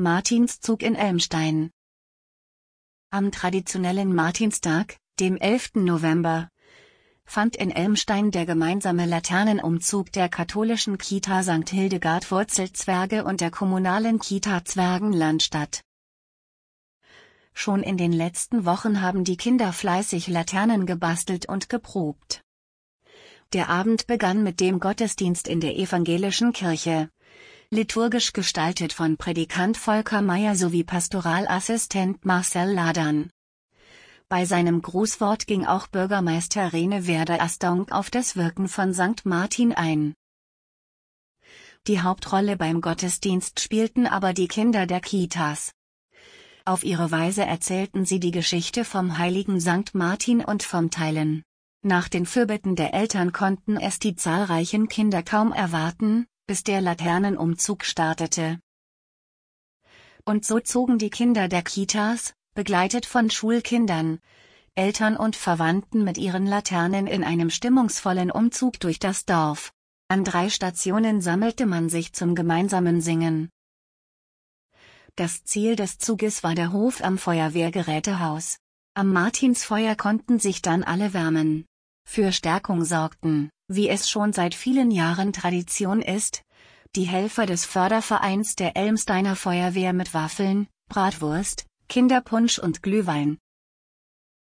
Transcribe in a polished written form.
Martinszug in Elmstein. Am traditionellen Martinstag, dem 11. November, fand in Elmstein der gemeinsame Laternenumzug der katholischen Kita St. Hildegard Wurzelzwerge und der kommunalen Kita Zwergenland statt. Schon in den letzten Wochen haben die Kinder fleißig Laternen gebastelt und geprobt. Der Abend begann mit dem Gottesdienst in der evangelischen Kirche, liturgisch gestaltet von Predikant Volker Meyer sowie Pastoralassistent Marcel Ladern. Bei seinem Grußwort ging auch Bürgermeister Rene Werder-Astonk auf das Wirken von St. Martin ein. Die Hauptrolle beim Gottesdienst spielten aber die Kinder der Kitas. Auf ihre Weise erzählten sie die Geschichte vom heiligen St. Martin und vom Teilen. Nach den Fürbitten der Eltern konnten es die zahlreichen Kinder kaum erwarten, bis der Laternenumzug startete. Und so zogen die Kinder der Kitas, begleitet von Schulkindern, Eltern und Verwandten mit ihren Laternen in einem stimmungsvollen Umzug durch das Dorf. An 3 Stationen sammelte man sich zum gemeinsamen Singen. Das Ziel des Zuges war der Hof am Feuerwehrgerätehaus. Am Martinsfeuer konnten sich dann alle wärmen. Für Stärkung sorgten, wie es schon seit vielen Jahren Tradition ist, die Helfer des Fördervereins der Elmsteiner Feuerwehr mit Waffeln, Bratwurst, Kinderpunsch und Glühwein.